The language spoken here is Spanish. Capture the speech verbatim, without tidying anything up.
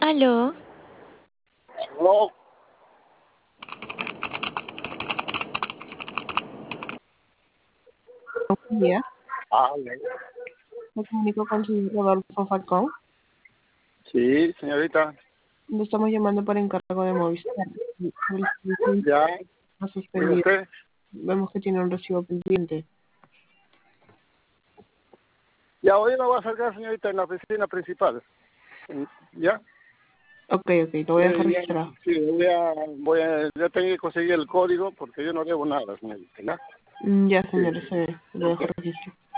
Aló. No. Buen día. Ah, bien. Me comunico con su Rodolfo Falcón. Sí, señorita. Le estamos llamando por encargo de Movistar. El servicio Ya. ha ¿Mire suspendido. usted? Vemos que tiene un recibo pendiente. Ya hoy la voy a sacar, señorita, en la oficina principal. ¿Ya? Ok, ok, lo voy a dejar Sí, ya, registrado. sí, voy a, voy a, ya tengo que conseguir el código porque yo no debo nada, señorita, ¿ya? Mm, Ya, Sí. señores, se ve. Lo dejo registrado.